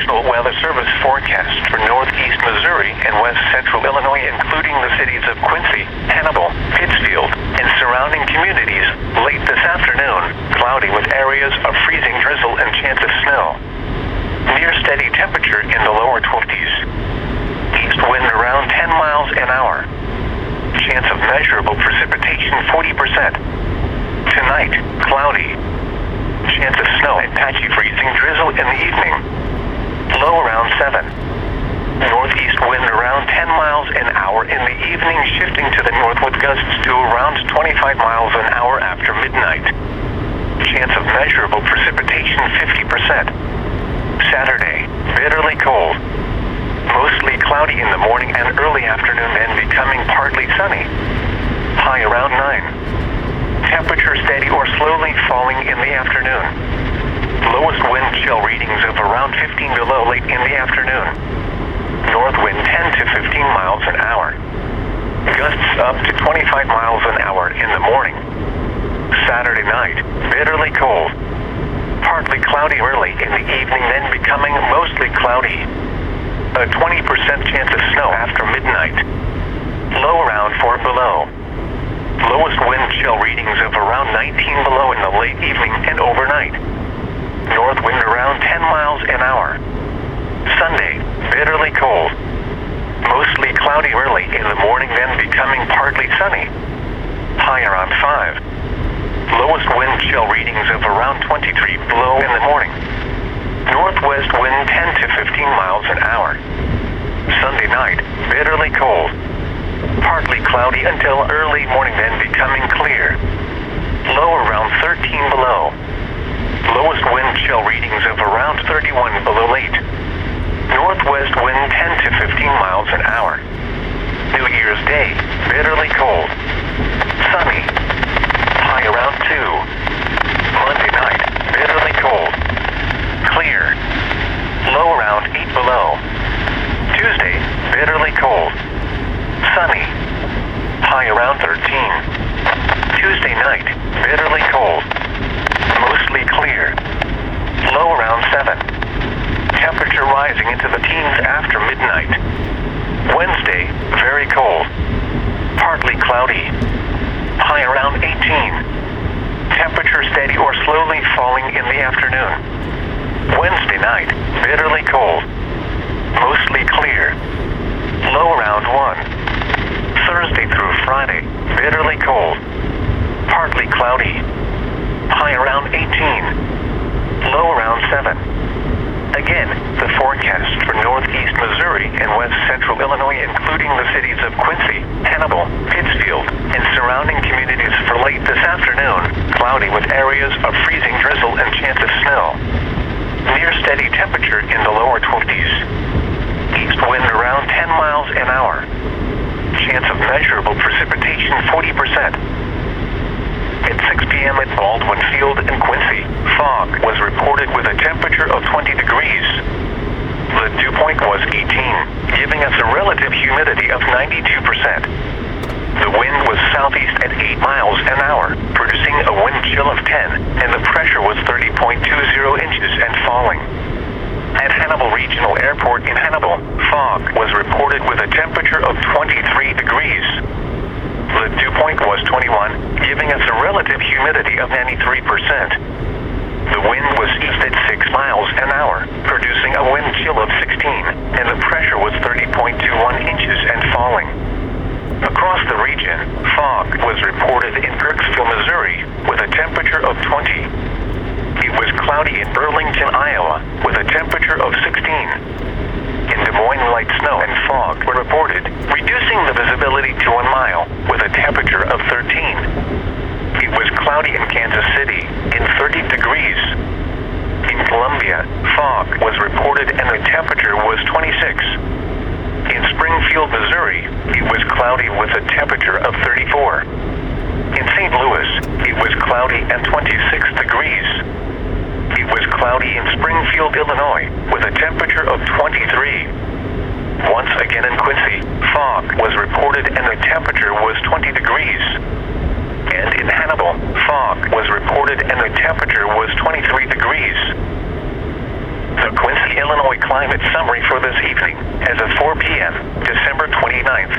National Weather Service forecast for northeast Missouri and west central Illinois, including the cities of Quincy, Hannibal, Pittsfield, and surrounding communities. Late this afternoon, cloudy with areas of freezing drizzle and chance of snow. Near steady temperature in the lower 20s. East wind around 10 miles an hour. Chance of measurable precipitation 40%. Tonight, cloudy. Chance of snow and patchy freezing drizzle in the evening. Low around 7. Northeast wind around 10 miles an hour in the evening, shifting to the north with gusts to around 25 miles an hour after midnight. Chance of measurable precipitation 50%. Saturday, bitterly cold. Mostly cloudy in the morning and early afternoon, then becoming partly sunny. High around 9. Temperature steady or slowly falling in the afternoon. Lowest wind chill readings of around 15 below late in the afternoon. North wind 10 to 15 miles an hour. Gusts up to 25 miles an hour in the morning. Saturday night, bitterly cold. Partly cloudy early in the evening, then becoming mostly cloudy. A 20% chance of snow after midnight. Low around 4 below. Lowest wind chill readings of around 19 below in the late evening and overnight. North wind around 10 miles an hour. Sunday, bitterly cold. Mostly cloudy early in the morning, then becoming partly sunny. High around 5. Lowest wind chill readings of around 23 below in the morning. Northwest wind 10 to 15 miles an hour. Sunday night, bitterly cold. Partly cloudy until early morning, then becoming clear. Low around 13 below. Lowest wind chill readings of around 31 below late. Northwest wind 10 to 15 miles an hour. New Year's Day, bitterly cold. Sunny. High around 2. Monday night, bitterly cold. Clear. Low around 8 below. Tuesday, bitterly cold. Sunny. High around 13. Tuesday night, bitterly cold. Mostly clear. Low around 7. Temperature rising into the teens after midnight. Wednesday, very cold. Partly cloudy. High around 18. Temperature steady or slowly falling in the afternoon. Wednesday night, bitterly cold. Mostly clear. Low around 1. Thursday through Friday, bitterly cold. Partly cloudy. High around 18. Low around 7. Again, the forecast for northeast Missouri and west central Illinois, including the cities of Quincy, Hannibal, Pittsfield, and surrounding communities for late this afternoon. Cloudy with areas of freezing drizzle and chance of snow. Near steady temperature in the lower 20s. East wind around 10 miles an hour. Chance of measurable precipitation 40%. At 6 p.m. at Baldwin Field in Quincy, fog was reported with a temperature of 20 degrees. The dew point was 18, giving us a relative humidity of 92%. The wind was southeast at 8 miles an hour, producing a wind chill of 10, and the pressure was 30.20 inches and falling. At Hannibal Regional Airport in Hannibal, fog was reported with a temperature of 23 degrees. The dew point was 21, giving us a relative humidity of 93%. The wind was east at 6 miles an hour, producing a wind chill of 16, and the pressure was 30.21 inches and falling. Across the region, fog was reported in Kirksville, Missouri, with a temperature of 20. It was cloudy in Burlington, Iowa, with a temperature of 16. In Des Moines, light snow and fog were reported, reducing the visibility to 1 mile, with a temperature of 13. It was cloudy in Kansas City, in 30 degrees. In Columbia, fog was reported and the temperature was 26. In Springfield, Missouri, it was cloudy with a temperature of 34. In St. Louis, it was cloudy and 26 degrees. It was cloudy in Springfield, Illinois, with a temperature of 23. Once again in Quincy, fog was reported and the temperature was 20 degrees. And in Hannibal, fog was reported and the temperature was 23 degrees. The Quincy the Illinois Climate Summary for this evening, as of 4 p.m., December 29th,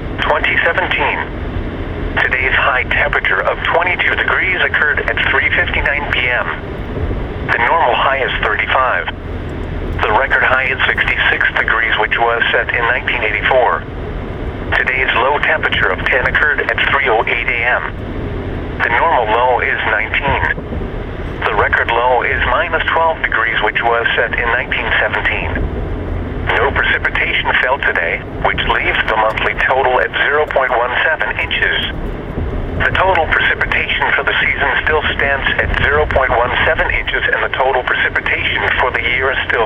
2017. Today's high temperature of 22 degrees occurred at 3:59 p.m. The normal high is 35. The record high is 66 degrees, which was set in 1984. Today's low temperature of 10 occurred at 3:08 a.m. The normal low is 19. The record low is -12 degrees, which was set in 1917. No precipitation fell today, which leaves the monthly total at 0.17 inches. The total precipitation for the season still stands at 0.17 inches, and the total precipitation for the year is still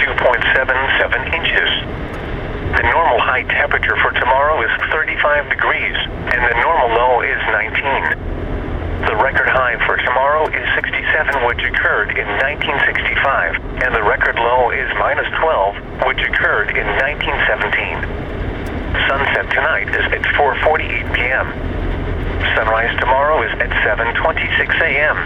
32.77 inches. The normal high temperature for tomorrow is 35 degrees, and the normal low is 19. The record high for tomorrow is 67, which occurred in 1965, and the record low is -12, which occurred in 1917. Sunset tonight is at 4:48 p.m. Sunrise tomorrow is at 7:26 a.m.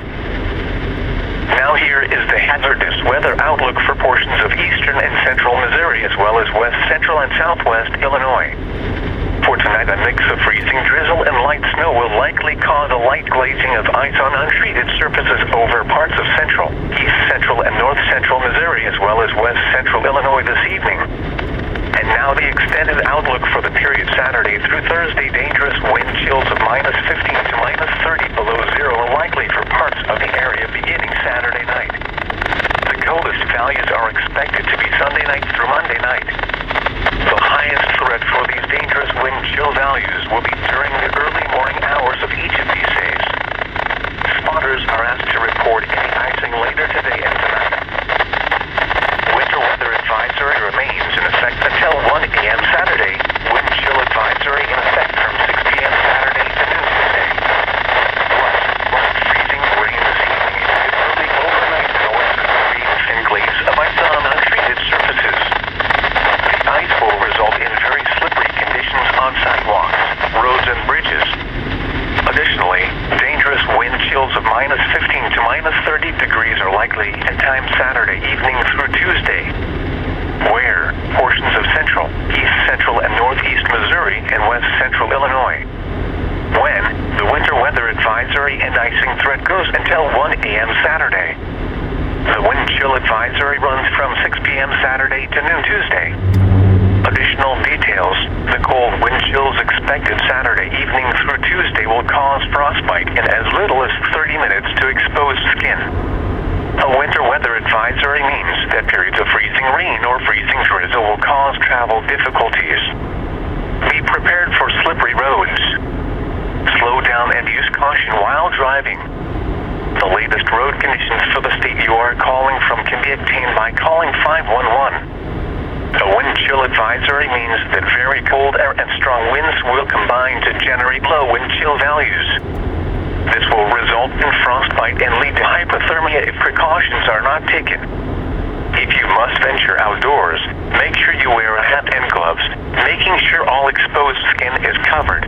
Now here is the hazardous weather outlook for portions of eastern and central Missouri, as well as west central and southwest Illinois. For tonight, a mix of freezing drizzle and light snow will likely cause a light glazing of ice on untreated surfaces over parts of central, east central, and north central Missouri, as well as west central Illinois this evening. And now the extended outlook for the period Saturday through Thursday. Dangerous wind chills of -15 to -30 below zero are likely for parts of the area beginning Saturday night. The coldest values are expected to be Sunday night through Monday night. The highest threat for these dangerous wind chill values will be during the early morning hours of each of these days. Spotters are asked to report any icing later today and tonight. Winter weather advisory remains in effect until 1 p.m. Saturday. Wind chill advisory in effect from 6 p.m. Saturday to noon today. Plus, freezing rain this evening into early overnight hours could create thin glaze of ice on untreated surfaces. The ice will result in very slippery conditions on sidewalks, roads, and bridges. Additionally, dangerous wind chills of -15 to -30 degrees are likely at times Saturday evening through Tuesday, where portions of central, east central, and northeast Missouri and west central Illinois. When the winter weather advisory and icing threat goes until 1 a.m. Saturday. The wind chill advisory runs from 6 p.m. Saturday to noon Tuesday. Additional details: the cold wind chills expected Saturday evening through Tuesday will cause frostbite in as little as 30 minutes to exposed skin. A winter weather advisory means that periods of freezing rain or freezing drizzle will cause travel difficulties. Be prepared for slippery roads. Slow down and use caution while driving. The latest road conditions for the state you are calling from can be obtained by calling 511. A wind chill advisory means that very cold air and strong winds will combine to generate low wind chill values. This will result in frostbite and lead to hypothermia if precautions are not taken. If you must venture outdoors, make sure you wear a hat and gloves, making sure all exposed skin is covered.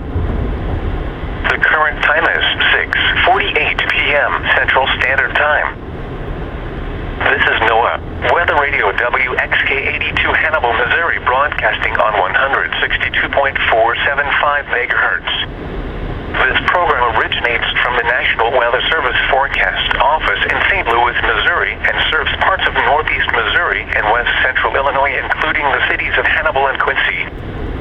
The current time is 6:48 p.m. Central Standard Time. This is NOAA, Weather Radio WXK-82 Hannibal, Missouri, broadcasting on 162.475 megahertz. This program originates from the National Weather Service Forecast Office in St. Louis, Missouri, and serves parts of northeast Missouri and west central Illinois, including the cities of Hannibal and Quincy.